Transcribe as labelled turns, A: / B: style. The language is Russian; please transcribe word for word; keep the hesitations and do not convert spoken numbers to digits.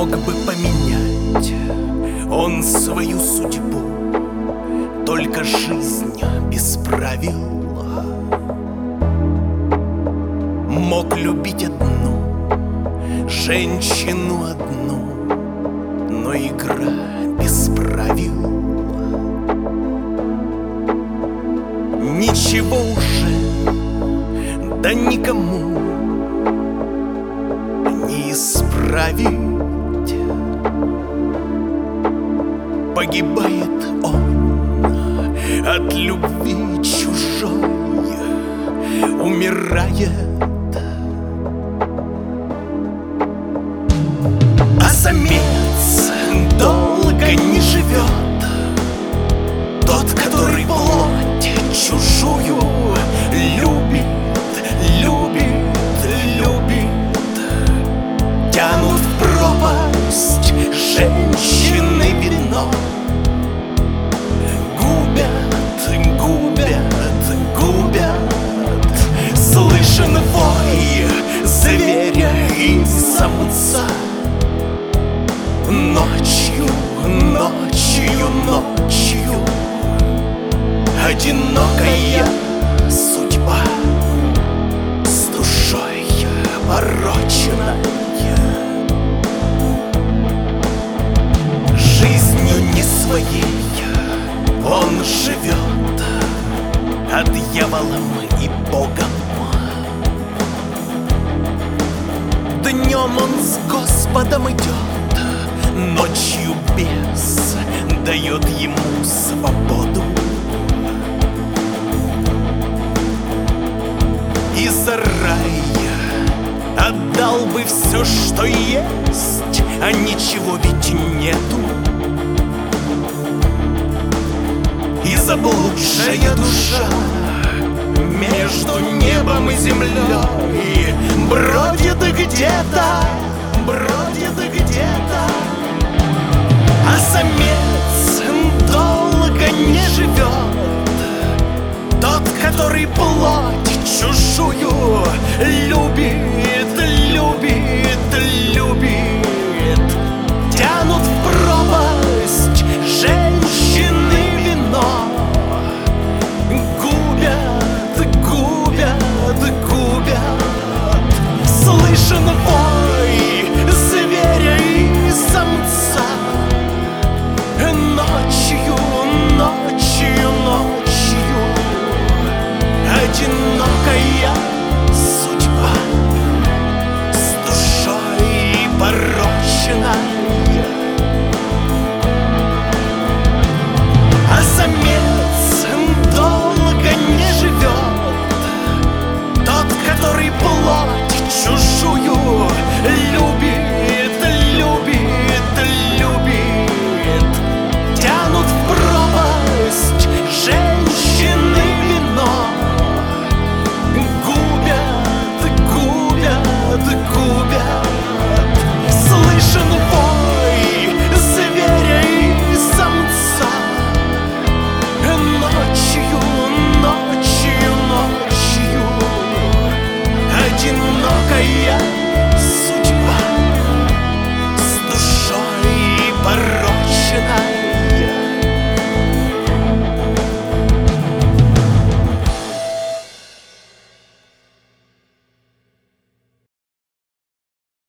A: мог бы поменять он свою судьбу, только жизнь без правил. Мог любить одну, женщину одну, но игра без правил. Ничего уже, да никому не исправить. Погибает он от любви чужой, умирает. А самец долго не живет, тот, который плоть чужую любит, любит, любит. Тянут в пропасть женщины вино, губят, губят, губят. Слышен вой зверя и самца. Ночью, ночью, ночью одинокая судьба с душой порочной. Жизнью не своей он живет, а дьяволом и Богом. Днем он с Господом идет, ночью бес дает ему свободу. Из рая отдал бы все, что есть, а ничего ведь нету. И заблудшая душа между небом и землей бродит где-то, бродит где-то. А самец долго не живет, тот, который плоть чужую любит, любит, любит. Тянут в пропасть женщины вино, губят, губят, губят. Слышен вой зверя и самца. Ночью, ночью, ночью одинокая судьба с душой порочной.